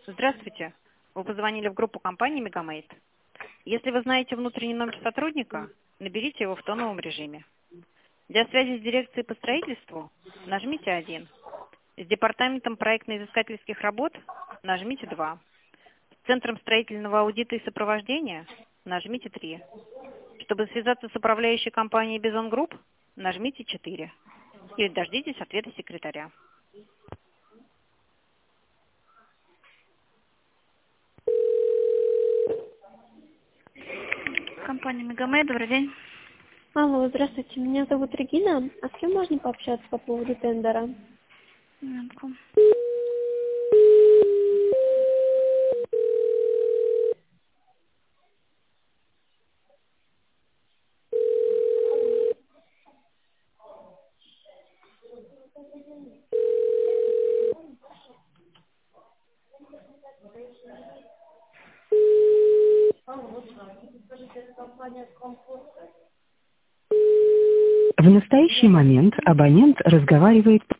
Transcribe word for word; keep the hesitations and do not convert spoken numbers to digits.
Здравствуйте. Вы позвонили в группу компании «Мегамейт». Если вы знаете внутренний номер сотрудника, наберите его в тоновом режиме. Для связи с дирекцией по строительству нажмите один. С департаментом проектно-изыскательских работ нажмите два. С Центром строительного аудита и сопровождения нажмите три. Чтобы связаться с управляющей компанией «Бизон Групп», нажмите четыре. Или дождитесь ответа секретаря. Компания «Мегамейт», добрый день. Алло, здравствуйте, меня зовут Регина. А с кем можно пообщаться по поводу тендера? Минутку. В настоящий момент абонент разговаривает